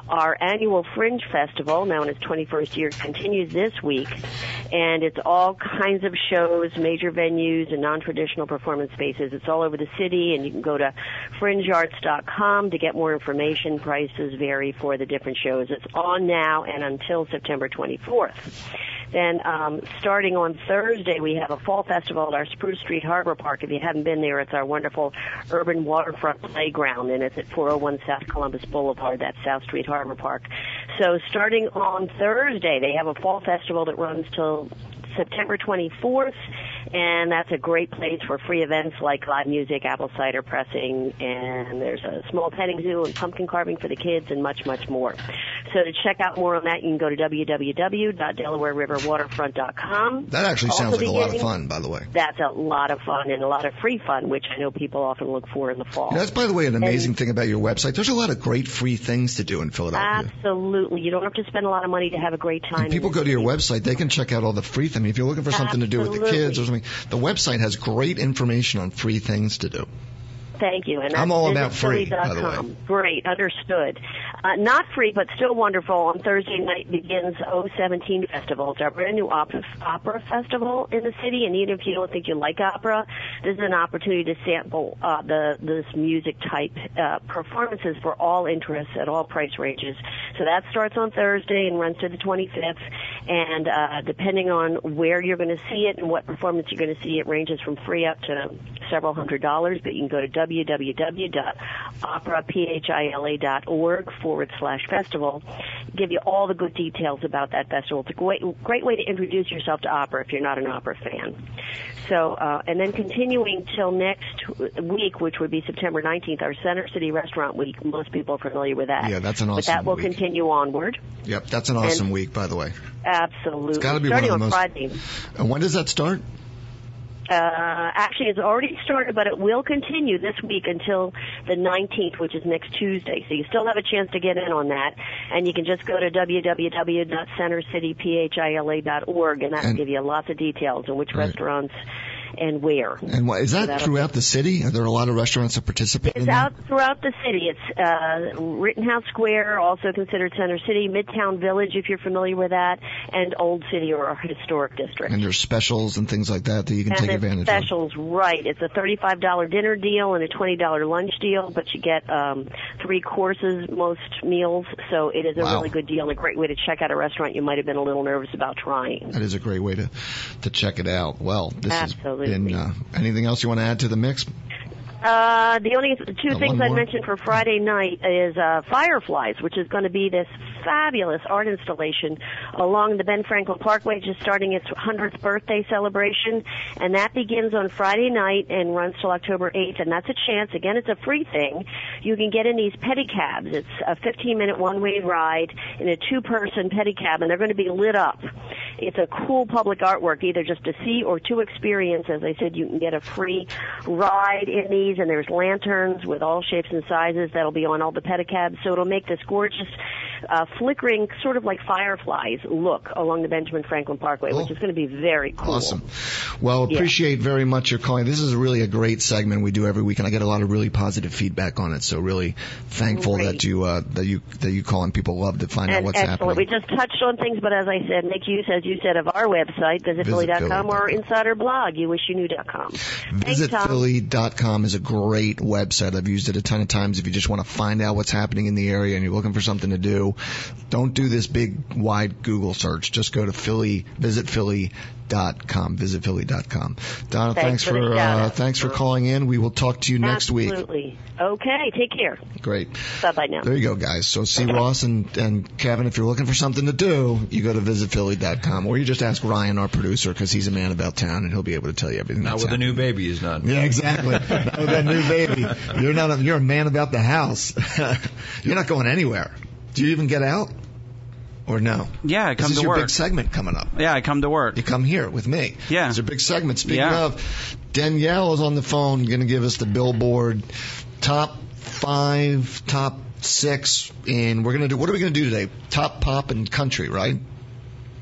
our annual Fringe Festival, now in its twenty-first year, continues this week, and it's all kinds of shows, major venues, and non-traditional performance spaces. It's all over the city, and you can go to fringe arts dot com to get more information. Prices vary for the different shows. It's on now and until September twenty-fourth. Then um, starting on Thursday, we have a fall festival at our Spruce Street Harbor Park. If you haven't been there, it's our wonderful urban waterfront playground, and it's at four oh one South Columbus Boulevard, that's South Street Harbor Park. So starting on Thursday, they have a fall festival that runs till September twenty-fourth, and that's a great place for free events like live music, apple cider pressing, and there's a small petting zoo and pumpkin carving for the kids, and much, much more. So to check out more on that, you can go to w w w dot delaware river waterfront dot com. That actually sounds like a lot of fun, by the way. That's a lot of fun and a lot of free fun, which I know people often look for in the fall. You know, that's, by the way, an amazing and, thing about your website. There's a lot of great free things to do in Philadelphia. Absolutely. You don't have to spend a lot of money to have a great time. When people go to your website, they can check out all the free things. I mean, if you're looking for something Absolutely. to do with the kids or something, the website has great information on free things to do. Thank you. And I'm all about free, by the way. Great, understood. Uh, not free, but still wonderful. On Thursday night begins O seventeen Festival. It's our brand new opera, opera festival in the city, and even if you don't think you like opera, this is an opportunity to sample uh, the this music type uh, performances for all interests at all price ranges. So that starts on Thursday and runs to the twenty-fifth, and uh, depending on where you're going to see it and what performance you're going to see, it ranges from free up to several hundred dollars, but you can go to w w w dot opera phila dot org forward slash festival. Give you all the good details about that festival. It's a great, great way to introduce yourself to opera if you're not an opera fan. So, uh, and then continuing till next week, which would be September nineteenth, our Center City Restaurant Week. Most people are familiar with that. Yeah, that's an awesome week. But that will week. continue onward. Yep, that's an awesome and week, by the way. Absolutely. It's got to be Starting one of the on most. Friday. And when does that start? Uh, actually, it's already started, but it will continue this week until the nineteenth, which is next Tuesday. So you still have a chance to get in on that. And you can just go to w w w dot center city phila dot org, and that will give you lots of details on which right. restaurants and where. And what, is that so throughout the city? Are there a lot of restaurants that participate It's in out that? throughout the city. It's uh, Rittenhouse Square, also considered Center City, Midtown Village, if you're familiar with that, and Old City or Historic District. And there's specials and things like that that you can and take advantage specials, of. specials, right. It's a thirty-five dollars dinner deal and a twenty dollars lunch deal, but you get um, three courses most meals, so it is a wow. really good deal and a great way to check out a restaurant you might have been a little nervous about trying. That is a great way to, to check it out. Well, this Absolutely. has been... Uh, anything else you want to add to the mix? Uh, the only two uh, things I mentioned for Friday night is uh, Fireflies, which is going to be this fabulous art installation along the Ben Franklin Parkway, just starting its hundredth birthday celebration, and that begins on Friday night and runs till October eighth, and that's a chance. Again, it's a free thing. You can get in these pedicabs. It's a fifteen-minute one-way ride in a two-person pedicab, and they're going to be lit up. It's a cool public artwork, either just to see or to experience. As I said, you can get a free ride in these, and there's lanterns with all shapes and sizes that'll be on all the pedicabs, so it'll make this gorgeous uh, flickering, sort of like fireflies look along the Benjamin Franklin Parkway, cool. which is going to be very cool. Awesome. Well, appreciate yeah. very much your calling. This is really a great segment we do every week, and I get a lot of really positive feedback on it. So really thankful great. that you uh, that you that you call and people love to find and out what's excellent. happening. We just touched on things, but as I said, make use, as you said, of our website, visit philly dot com, or our insider blog, you wish you knew dot com. visit philly dot com is a great website. I've used it a ton of times. If you just want to find out what's happening in the area and you're looking for something to do, don't do this big, wide Google search. Just go to Philly, visit philly dot com, visit philly dot com. Donna, thanks, thanks for, for uh, thanks for calling in. We will talk to you next Absolutely. week. Absolutely. Okay, take care. Great. Bye-bye now. There you go, guys. So see Ross and, and Kevin, if you're looking for something to do, you go to visit philly dot com, or you just ask Ryan, our producer, because he's a man about town, and he'll be able to tell you everything Not that's with happening. a new baby, he's not. Yeah, exactly. Not with that new baby. You're not. A, you're a man about the house. You're not going anywhere. Do you even get out? Or no? Yeah, I come this is to your work. Big segment coming up. Yeah, I come to work. You come here with me. Yeah. It's a big segment. Speaking yeah. of, Danielle is on the phone, going to give us the Billboard top five, top six, and we're going to do. What are we going to do today? Top pop and country, right?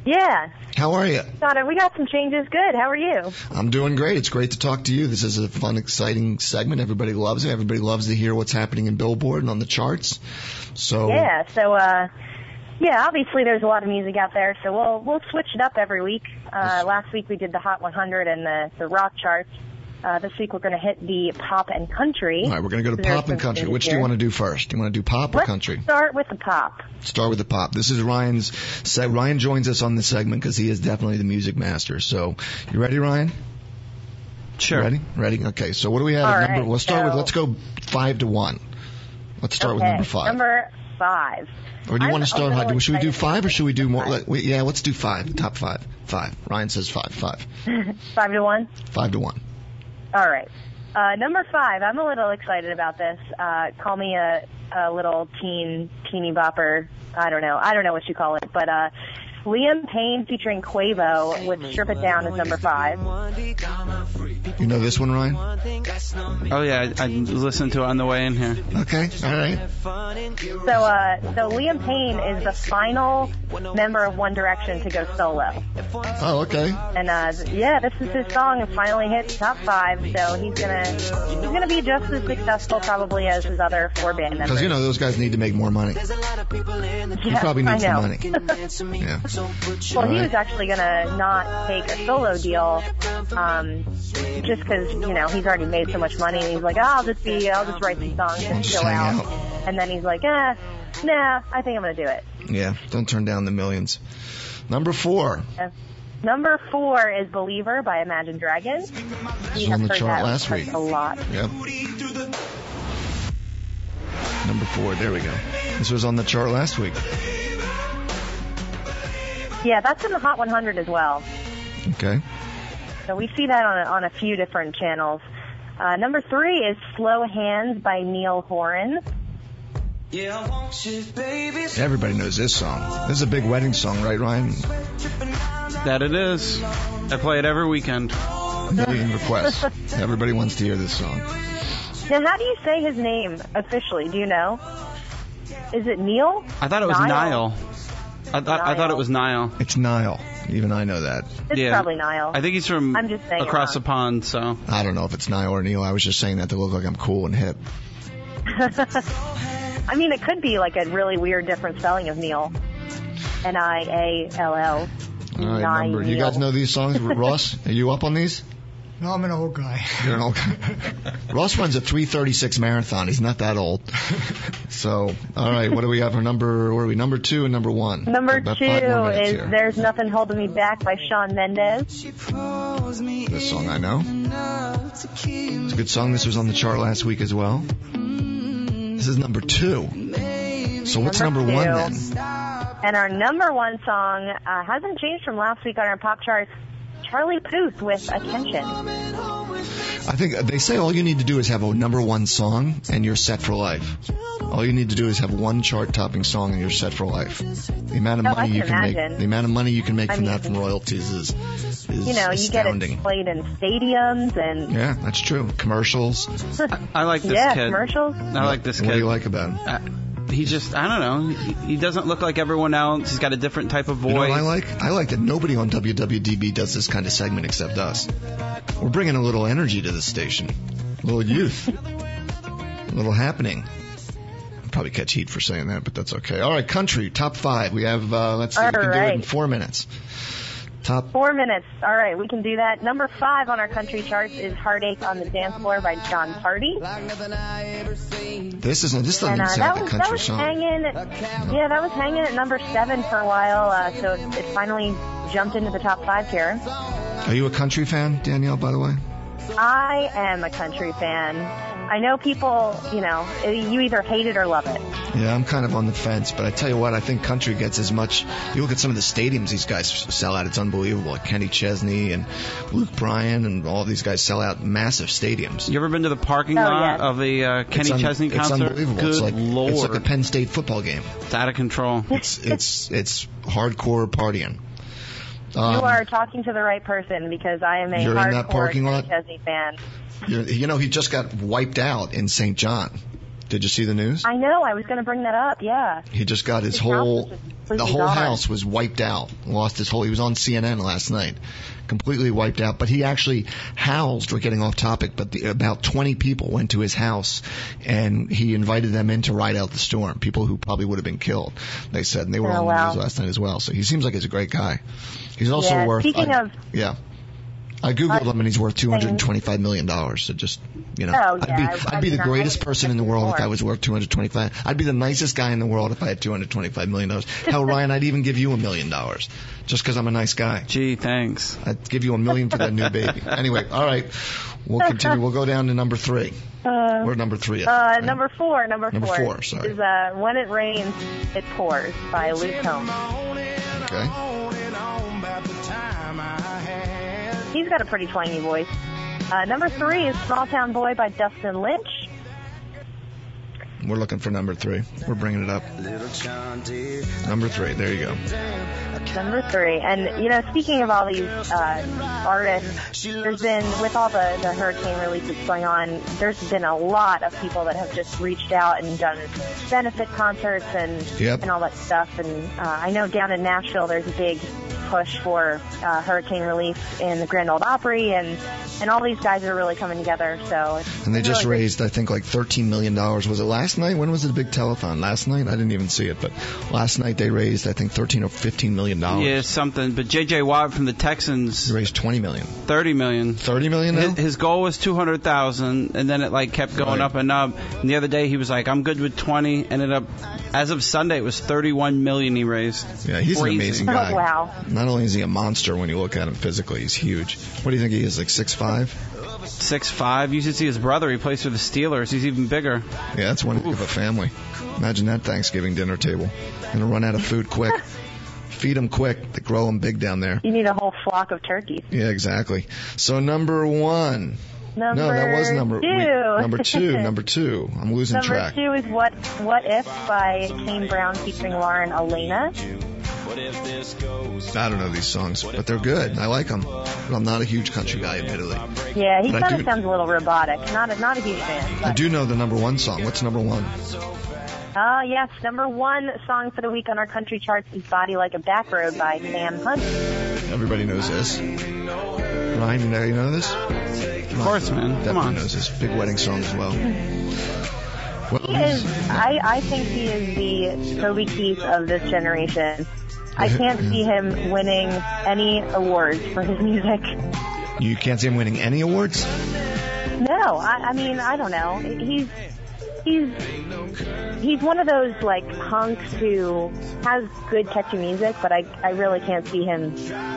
Yeah. How are you? Donna, we got some changes. Good. How are you? I'm doing great. It's great to talk to you. This is a fun, exciting segment. Everybody loves it. Everybody loves to hear what's happening in Billboard and on the charts. So Yeah. So, uh, yeah, obviously there's a lot of music out there, so we'll we'll switch it up every week. Uh, last week we did the Hot one hundred and the, the rock charts. Uh, this week we're going to hit the pop and country. All right, we're going to go to There's pop and some country. changes Which do here. you want to do first? Do you want to do pop or Let's country? start with the pop. Start with the pop. This is Ryan's. Se- Ryan joins us on this segment because he is definitely the music master. So, you ready, Ryan? Sure. Ready? Ready? Okay. So, what do we have? All at number? right, Let's start with. so- Let's go five to one. Let's start with Okay, number five. Number five. Or do you I'm want to start a high? little Should we do excited five or about should we do more? five. Let, we, yeah, let's do five. Top five. Five. Ryan says five. Five. Five to one? Five to one. All right. Uh, number five, I'm a little excited about this. Uh, call me a, a little teen, teeny bopper. I don't know. I don't know what you call it. But uh, Liam Payne featuring Quavo with Strip It Down is number five. You know this one, Ryan? Oh yeah, I, I listened to it on the way in here. Okay. All right. So, uh, so Liam Payne is the final member of One Direction to go solo. Oh, okay. And uh, yeah, this is his song and finally hit top five. So he's gonna he's gonna be just as successful probably as his other four band members. Because, you know, those guys need to make more money. He Yeah, probably needs I the know. money. Yeah. Well, he was actually going to not take a solo deal, um, just because, you know, he's already made so much money, and he's like, oh, I'll just be, I'll just write some songs and Just chill hang out. out. And then he's like, eh, nah, I think I'm going to do it. Yeah. Don't turn down the millions. Number four. Uh, number four is Believer by Imagine Dragons. This We was on have the heard chart that last week. a lot. Yep. Number four. There we go. This was on the chart last week. Yeah, that's in the Hot one hundred as well. Okay. So we see that on a, on a few different channels. Uh, number three is Slow Hands by Neil Horan. Everybody knows this song. This is a big wedding song, right, Ryan? That it is. I play it every weekend. A million requests. Everybody wants to hear this song. Now, how do you say his name officially? Do you know? Is it Neil? I thought it was Niall. I thought I thought it was Niall. It's Niall. Even I know that. It's Yeah. probably Niall. I think he's from I'm just saying it across the wrong. pond, so. I don't know if it's Niall or Neil. I was just saying that to look like I'm cool and hip. I mean, it could be like a really weird different spelling of Neil. N I A L L. All right, number. You guys know these songs? Ross, are you up on these? No, I'm an old guy. You're an old guy. Ross runs a three thirty-six marathon. He's not that old. So, all right, what do we have for number, what are we, number two and number one? Number About two five more minutes is here. There's Nothing Holding Me Back by Shawn Mendes. This song I know. It's a good song. This was on the chart last week as well. This is number two. So what's number, Number one two. then? And our number one song uh, hasn't changed from last week on our pop charts. Charlie Puth with Attention. I think they say all you need to do is have a number one song and you're set for life. All you need to do is have one chart-topping song and you're set for life. The amount of Oh, I money can you can imagine. make, the amount of money you can make I from mean, that from royalties is, is You know, you get astounding. it played in stadiums and Yeah, that's true. Commercials. I like this yeah, kid. commercials. I like this What kid. do you like about him? Uh, he just, I don't know. He, he doesn't look like everyone else. He's got a different type of voice. You know what I like? I like that nobody on W W D B does this kind of segment except us. We're bringing a little energy to the station. A little youth. A little happening. I'll probably catch heat for saying that, but that's okay. All right, country, top five. We have, uh, let's see, All we can do it in right. four minutes. Top, Four minutes. All right, we can do that. Number five on our country charts is Heartache on the Dance Floor by John Party. this isn't, this doesn't And even uh, sound that like a was that country was song. hanging. Yeah, that was hanging at number seven for a while. Uh, so it, it finally jumped into the top five here. Are you a country fan, Danielle, by the way? I am a country fan. I know people, you know, you either hate it or love it. Yeah, I'm kind of on the fence, but I tell you what, I think country gets as much. You look at some of the stadiums these guys sell out; it's unbelievable. Like Kenny Chesney and Luke Bryan and all these guys sell out massive stadiums. You ever been to the parking Oh, lot yeah. of a uh, Kenny it's un- Chesney it's concert? unbelievable. Good it's like Lord. it's like a Penn State football game. It's out of control. It's it's it's hardcore partying. You Um, are talking to the right person because I am a You're in that hardcore parking Kenny lot? Chesney fan. you're- you know, he just got wiped out in Saint John. Did you see the news? I know. I was going to bring that up. Yeah. He just got his, his whole, the whole gone. house was wiped out. Lost his whole, he was on C N N last night. Completely wiped out. But he actually housed, we're getting off topic, but the, about twenty people went to his house and he invited them in to ride out the storm. People who probably would have been killed, they said. And they were oh, on the wow. news last night as well. So he seems like he's a great guy. He's also yeah, worth, speaking I, of, yeah. I Googled uh, him and he's worth two hundred twenty-five million dollars. So just, you know, oh, yeah, I'd be, I, I'd be I the greatest person in the world more. if I was worth two hundred twenty-five. I'd be the nicest guy in the world if I had two hundred twenty-five million dollars. Hell, Ryan, I'd even give you a million dollars just because I'm a nice guy. Gee, thanks. I'd give you a million for that new baby. Anyway, all right. We'll continue. We'll go down to number three. Uh, We're number three. Uh, right? Number four. Number, number four. four, sorry. Is uh, When It Rains, It Pours by Luke Combs. Okay. He's got a pretty twangy voice. Uh, number three is Small Town Boy by Dustin Lynch. We're looking for number three. We're bringing it up. Number three. There you go. Number three. And, you know, speaking of all these uh, artists, there's been, with all the, the hurricane relief that's going on, there's been a lot of people that have just reached out and done benefit concerts and, Yep. and all that stuff. And uh, I know down in Nashville there's a big push for uh, hurricane relief in the Grand Ole Opry, and and all these guys are really coming together. So it's And they it's just really raised, I think, like thirteen million dollars. Was it last night? When was the big telethon? Last night? I didn't even see it, but last night they raised, I think, thirteen or fifteen million dollars. Yeah, something. But J J. Watt from the Texans, They raised twenty million. thirty million. thirty million now? His, his goal was two hundred thousand, and then it like kept going Right. up and up. And the other day he was like, "I'm good with twenty." Ended up, as of Sunday, it was thirty-one million he raised. Yeah, he's Crazy. an amazing Oh, guy. wow. Not only is he a monster when you look at him physically, he's huge. What do you think he is, like six five? six five. You should see his brother. He plays for the Steelers. He's even bigger. Yeah, that's one heck of a family. Imagine that Thanksgiving dinner table. Gonna run out of food quick. Feed them quick. They grow them big down there. You need a whole flock of turkeys. Yeah, exactly. So number one. Number no, that was number two. wait, number two. Number two. I'm losing Number track. two is What What If by Kane Brown featuring Lauren Elena. I don't know these songs, but they're good. I like them. But I'm not a huge country guy, admittedly. Yeah, he But I kind do- of sounds a little robotic. Not a, not a huge fan. I But, do know the number one song. What's number one? uh, yes, number one song for the week on our country charts is Body Like a Back Road by Sam Hunt. Everybody knows this. Ryan, you know, you know this? Of course, man. Come Definitely on. knows this. Big wedding song as well. Well, He is, I, I think he is the Toby Keith of this generation. I can't see him winning any awards for his music. you can't see him winning any awards? No, I, I mean, I don't know. He's he's he's one of those like punks who has good catchy music, but I I really can't see him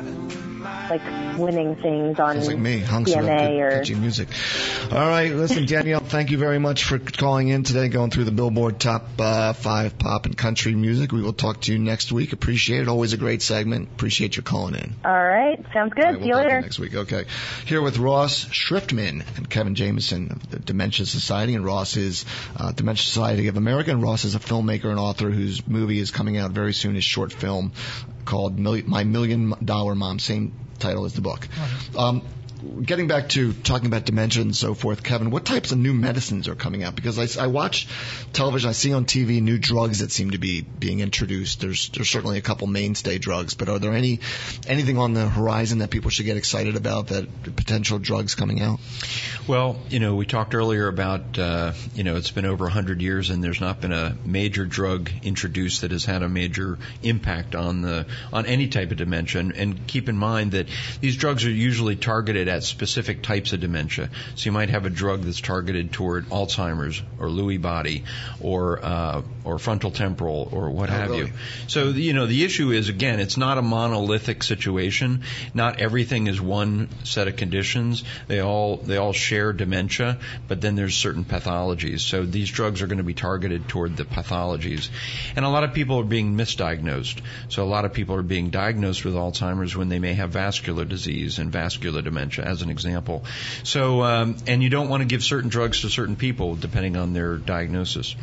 like winning things on Sounds like me. Hunks C M who have A good, or catchy music. All right, listen, Danielle, thank you very much for calling in today, going through the Billboard Top uh, five Pop and Country Music. We will talk to you next week. Appreciate it. Always a great segment. Appreciate your calling in. All right, sounds good. All right, See you we'll talk to later. next week. Okay. Here with Ross Schriftman and Kevin Jameson of the Dementia Society. And Ross is uh, Dementia Society of America. And Ross is a filmmaker and author whose movie is coming out very soon, his short film called Mil- My Million Dollar Mom. Same title as the book. Um, getting back to talking about dementia and so forth, Kevin, what types of new medicines are coming out? Because I, I watch television, I see on T V new drugs that seem to be being introduced. There's there's certainly a couple mainstay drugs, but are there any anything on the horizon that people should get excited about, that potential drugs coming out? Well, you know, we talked earlier about, uh, you know, it's been over one hundred years and there's not been a major drug introduced that has had a major impact on the on any type of dementia. And, and keep in mind that these drugs are usually targeted at specific types of dementia. So you might have a drug that's targeted toward Alzheimer's or Lewy body or uh, or frontal temporal or what Oh, have really? you. So, you know, the issue is, again, it's not a monolithic situation. Not everything is one set of conditions. They all they all share dementia, but then there's certain pathologies. So these drugs are going to be targeted toward the pathologies. And a lot of people are being misdiagnosed. So a lot of people are being diagnosed with Alzheimer's when they may have vascular disease and vascular dementia, as an example. So, um, and you don't want to give certain drugs to certain people depending on their diagnosis.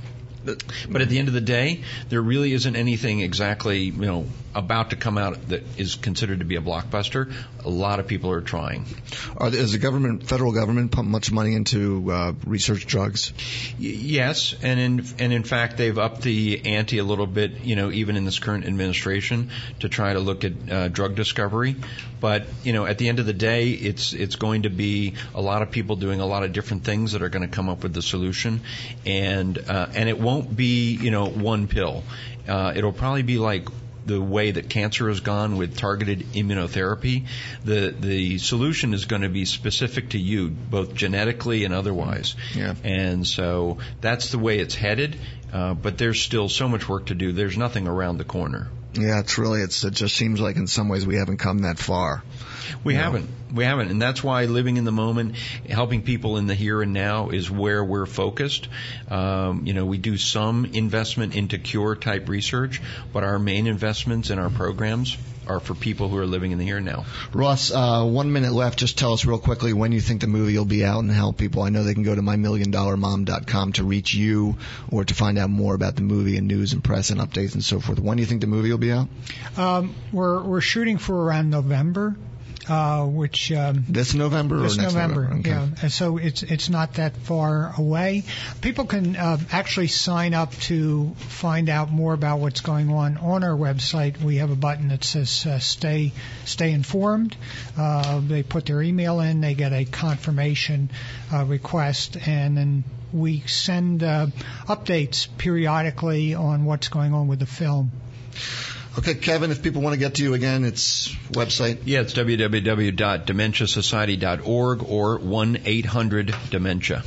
But at the end of the day, there really isn't anything exactly, you know, about to come out that is considered to be a blockbuster. A lot of people are trying. Are, is the government, federal government, pump much money into uh, research drugs? Y- yes, and in and in fact, they've upped the ante a little bit, you know, even in this current administration, to try to look at uh, drug discovery. But you know, at the end of the day, it's it's going to be a lot of people doing a lot of different things that are going to come up with the solution, and uh, and it won't be, you know, one pill. Uh, it'll probably be like the way that cancer has gone with targeted immunotherapy. The the solution is going to be specific to you, both genetically and otherwise. Yeah. And so that's the way it's headed. Uh, but there's still so much work to do. There's nothing around the corner. Yeah, it's really, it's, it just seems like in some ways we haven't come that far. We you know? haven't. We haven't. And that's why living in the moment, helping people in the here and now is where we're focused. Um, you know, we do some investment into cure type research, but our main investments in our programs are for people who are living in the here and now. Ross, uh, one minute left. Just tell us real quickly when you think the movie will be out and help people. I know they can go to my million dollar mom dot com to reach you or to find out more about the movie and news and press and updates and so forth. When do you think the movie will be out? Um, we're we're shooting for around November. Uh, which um, this November or this next November, November? Okay. Yeah. And so it's it's not that far away. People can uh, actually sign up to find out more about what's going on on our website. We have a button that says uh, "Stay Stay Informed." Uh, they put their email in, they get a confirmation uh, request, and then we send uh, updates periodically on what's going on with the film. Okay, Kevin, if people want to get to you again, it's website. Yeah, it's w w w dot dementia society dot org or one eight hundred dementia.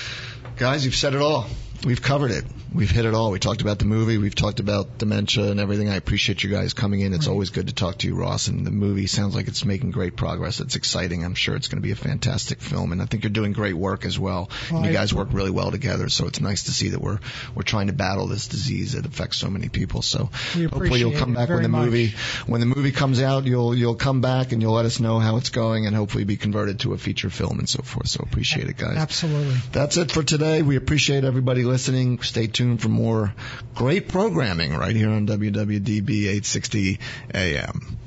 Guys, you've said it all. We've covered it. We've hit it all. We talked about the movie. We've talked about dementia and everything. I appreciate you guys coming in. It's right. always good to talk to you, Ross. And the movie sounds like it's making great progress. It's exciting. I'm sure it's going to be a fantastic film. And I think you're doing great work as well. well and you guys work really well together. So it's nice to see that we're we're trying to battle this disease that affects so many people. So hopefully you'll come back when the much. movie when the movie comes out. You'll you'll come back and you'll let us know how it's going and hopefully be converted to a feature film and so forth. So appreciate it, guys. Absolutely. That's it for today. We appreciate everybody listening. Stay tuned for more great programming right here on W W D B eight sixty A M.